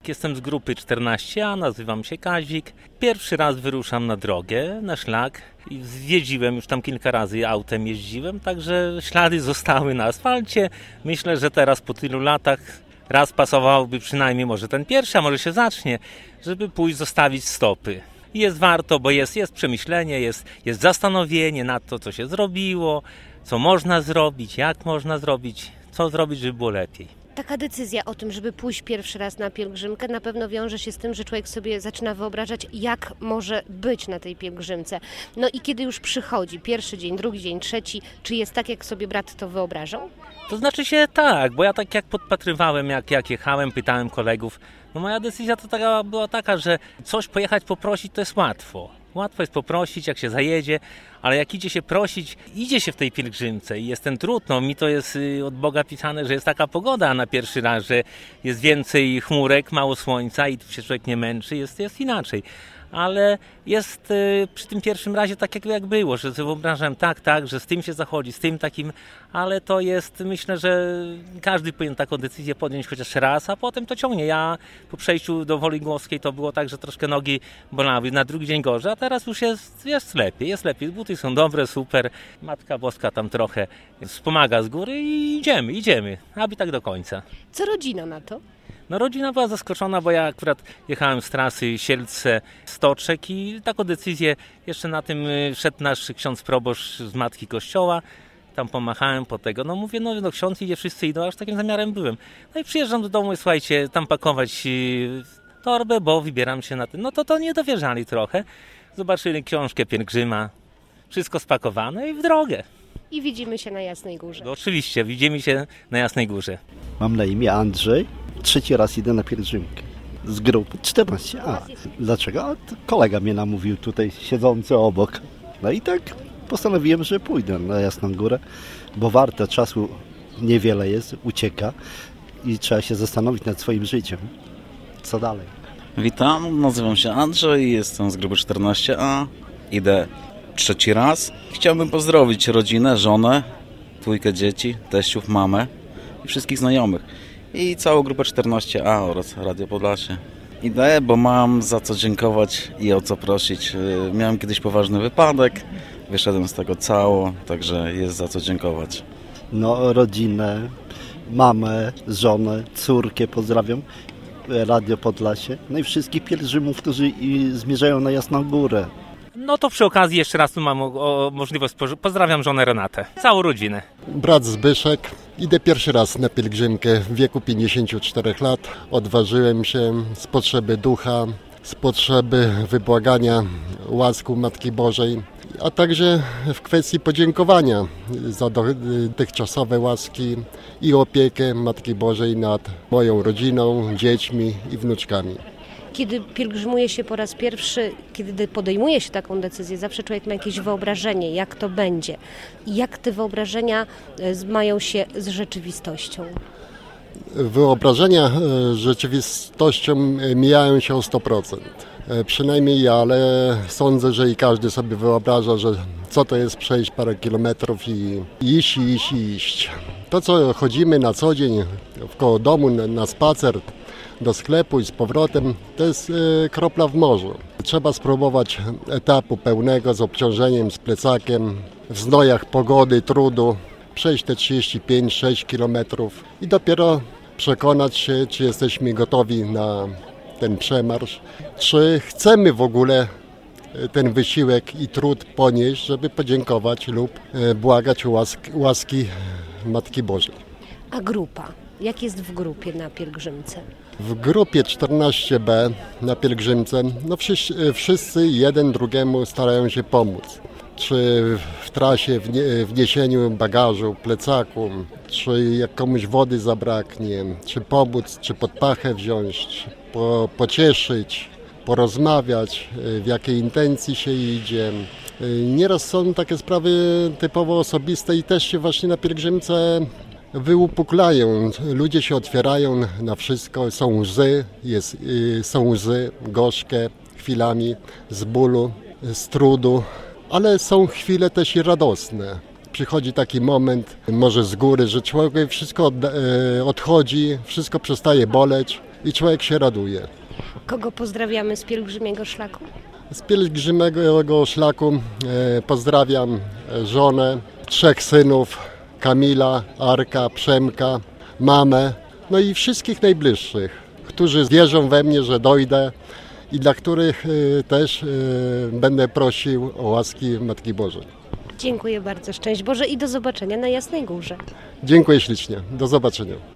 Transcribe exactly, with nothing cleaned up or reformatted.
Tak, jestem z grupy czternaście A, nazywam się Kazik. Pierwszy raz wyruszam na drogę, na szlak. I zjeździłem już tam kilka razy, autem jeździłem, także ślady zostały na asfalcie. Myślę, że teraz po tylu latach raz pasowałoby przynajmniej może ten pierwszy, a może się zacznie, żeby pójść zostawić stopy. I jest warto, bo jest, jest przemyślenie, jest, jest zastanowienie nad to, co się zrobiło, co można zrobić, jak można zrobić, co zrobić, żeby było lepiej. Taka decyzja o tym, żeby pójść pierwszy raz na pielgrzymkę, na pewno wiąże się z tym, że człowiek sobie zaczyna wyobrażać, jak może być na tej pielgrzymce. No i kiedy już przychodzi pierwszy dzień, drugi dzień, trzeci, czy jest tak, jak sobie brat to wyobrażał? To znaczy się tak, bo ja tak jak podpatrywałem, jak, jak jechałem, pytałem kolegów, no moja decyzja to taka, była taka, że coś pojechać poprosić to jest łatwo. Łatwo jest poprosić, jak się zajedzie, ale jak idzie się prosić, idzie się w tej pielgrzymce i jest ten trud. No, mi to jest od Boga pisane, że jest taka pogoda na pierwszy raz, że jest więcej chmurek, mało słońca i się człowiek nie męczy, jest, jest inaczej. Ale jest y, przy tym pierwszym razie tak jak, jak było, że sobie wyobrażam tak, tak, że z tym się zachodzi, z tym takim, ale to jest, myślę, że każdy powinien taką decyzję podjąć chociaż raz, a potem to ciągnie. Ja po przejściu do Woli Głowskiej to było tak, że troszkę nogi bolały, na drugi dzień gorzej, a teraz już jest, jest lepiej, jest lepiej. Buty są dobre, super, Matka Boska tam trochę wspomaga z góry i idziemy, idziemy, aby tak do końca. Co rodzina na to? No rodzina była zaskoczona, bo ja akurat jechałem z trasy Sielce-Stoczek i taką decyzję jeszcze na tym szedł nasz ksiądz proboszcz z Matki Kościoła. Tam pomachałem po tego, no mówię, no, no ksiądz idzie, wszyscy idą, aż takim zamiarem byłem. No i przyjeżdżam do domu i słuchajcie, tam pakować torbę, bo wybieram się na tym. No to to nie dowierzali trochę. Zobaczyli książkę pielgrzyma, wszystko spakowane i w drogę. I widzimy się na Jasnej Górze. No, oczywiście, widzimy się na Jasnej Górze. Mam na imię Andrzej. Trzeci raz idę na pielgrzymkę z grupy czternaście A. Dlaczego? A kolega mnie namówił tutaj, siedzący obok. No i tak postanowiłem, że pójdę na Jasną Górę, bo warte czasu niewiele jest, ucieka i trzeba się zastanowić nad swoim życiem. Co dalej? Witam, nazywam się Andrzej, jestem z grupy czternaście A. Idę trzeci raz. Chciałbym pozdrowić rodzinę, żonę, dwójkę dzieci, teściów, mamę i wszystkich znajomych. I całą grupę czternaście A oraz Radio Podlasie. Idę, bo mam za co dziękować i o co prosić. Miałem kiedyś poważny wypadek, wyszedłem z tego cało, także jest za co dziękować. No, rodzinę, mamę, żonę, córkę pozdrawiam, Radio Podlasie, no i wszystkich pielgrzymów, którzy zmierzają na Jasną Górę. No to przy okazji jeszcze raz tu mam o, o możliwość, pozdrawiam żonę Renatę, całą rodzinę. Brat Zbyszek, idę pierwszy raz na pielgrzymkę w wieku pięćdziesięciu czterech lat. Odważyłem się z potrzeby ducha, z potrzeby wybłagania łaski Matki Bożej, a także w kwestii podziękowania za dotychczasowe łaski i opiekę Matki Bożej nad moją rodziną, dziećmi i wnuczkami. Kiedy pielgrzymuje się po raz pierwszy, kiedy podejmuje się taką decyzję, zawsze człowiek ma jakieś wyobrażenie, jak to będzie. I jak te wyobrażenia mają się z rzeczywistością? Wyobrażenia z rzeczywistością mijają się o sto procent. Przynajmniej ja, ale sądzę, że i każdy sobie wyobraża, że co to jest przejść parę kilometrów i iść, i iść, i iść. To, co chodzimy na co dzień wkoło domu na, na spacer, do sklepu i z powrotem, to jest y, kropla w morzu. Trzeba spróbować etapu pełnego z obciążeniem, z plecakiem, w znojach pogody, trudu, przejść te trzydzieści pięć sześć kilometrów i dopiero przekonać się, czy jesteśmy gotowi na ten przemarsz, czy chcemy w ogóle ten wysiłek i trud ponieść, żeby podziękować lub błagać łaski, łaski Matki Bożej. A grupa? Jak jest w grupie na pielgrzymce? W grupie czternaście B na pielgrzymce no wszyscy, wszyscy jeden drugiemu starają się pomóc. Czy w trasie, w, nie, w niesieniu bagażu, plecaku, czy jak komuś wody zabraknie, czy pomóc, czy pod pachę wziąć, po, pocieszyć, porozmawiać, w jakiej intencji się idzie. Nieraz są takie sprawy typowo osobiste i też się właśnie na pielgrzymce wyupuklają. Ludzie się otwierają na wszystko, są łzy, jest, są łzy gorzkie chwilami z bólu, z trudu, ale są chwile też i radosne. Przychodzi taki moment, może z góry, że człowiek wszystko odchodzi, wszystko przestaje boleć i człowiek się raduje. Kogo pozdrawiamy z pielgrzymiego szlaku? Z pielgrzymego szlaku e, pozdrawiam żonę, trzech synów, Kamila, Arka, Przemka, mamę, no i wszystkich najbliższych, którzy wierzą we mnie, że dojdę i dla których e, też e, będę prosił o łaski Matki Bożej. Dziękuję bardzo, szczęść Boże i do zobaczenia na Jasnej Górze. Dziękuję ślicznie, do zobaczenia.